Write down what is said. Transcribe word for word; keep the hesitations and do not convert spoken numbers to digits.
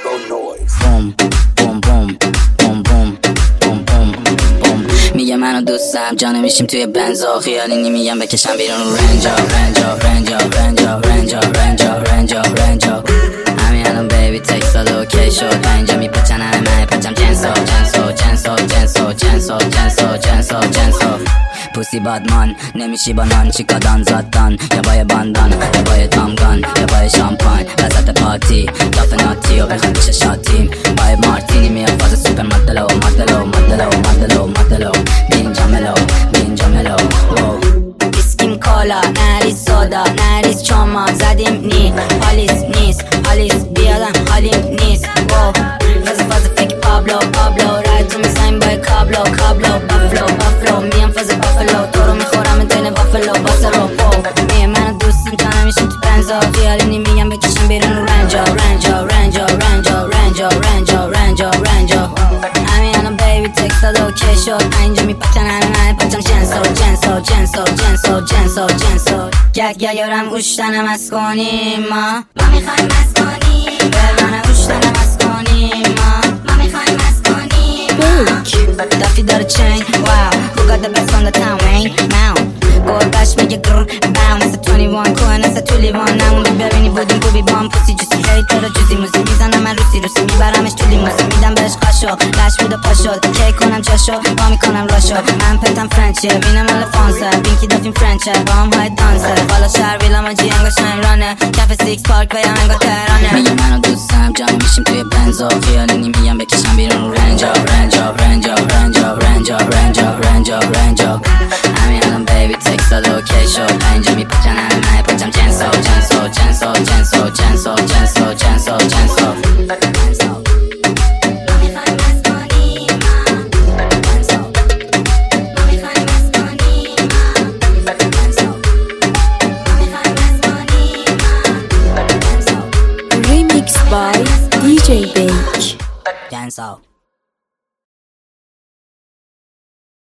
بوم بوم بوم بوم بوم بوم بوم بوم. میگه منو دوستم جا نمیشیم توی بنزا، خیالی میگم بکشم بیرون رنجا رنجا رنجا رنجا رنجا رنجا رنجا رنجا. همین الان بیبی تکستال اوکی شد، اینجا میپچن همه پچم جنسو جنسو جنسو جنسو جنسو جنسو جنسو جنسو. پوسی بادمان نمیشی با نان، چیکا دان زادان یا بای باندان یا بای تامگان یا بای شامپاین وسط پارتی داف ناتی و بخواد بشه شاتیم بای مارتینی میاد فاز سوپر مدلو مدلو مدلو مدلو مدلو. بینجا ملو بینجا ملو اسکیم کالا نریز سودا نریز چاما زدیم نی حالیس نیست حالیس بیادم حالیم نیست. فاز فاز فکر پابلو پابلو رای تو میسایم بای کابلو کابلو بافلو بافلو میم فاز بافلو تو رو میخورم دین بافلو باس رو میه منو دوستم جا نمیشیم تو بنزا، خیالی میگم بکشم بیرون رنجا رنجا رنجا رنجا رنجا رنجا رنجا رنجا. همین الان بیبی تکستال اوکی شد، اینجا میپچن همه پچم جنسو جنسو جنسو جنسو جنسو جنسو. گد گد یارم اوشتنم از کنیم ما ما میخوایم از کنیم به من اوشتنم از کنیم ما ما میخوایم از کنیم ما. دافی داره چین واو who got the best on the town man now گربش میگه گر باو مثل توانی وان کوه مثل تولی وان نمونده ببینی بودیم بوبی بام پوسی جوسی هی تو رو جوزی موزی میزنم من روسی روسی میبرمش تولی موزی میدم بهش قاشو لش بود و پا شد کی کنم چاشو با میکنم راشو من پتم فرنچه بینم الفانسه بینکی دافیم فرنچه با هم های دانسه بالا شهر ویلم و جی انگا شایمرانه کف سیکس پارک و یا انگا تهرانه. میگه منو دوستم جا نمیشیم توی بنزا، خیالی میگم بکشم بیرون رنجا رنجا رنجا رنجا رنجا رنجا رنجا رنجا. همین الان بیبی تکستال اوکی شد، اینجا میپچن همه پچم جنسو جنسو جنسو جنسو جنسو جنسو جنسو جنسو. Remixed by D J Bake. Dance out.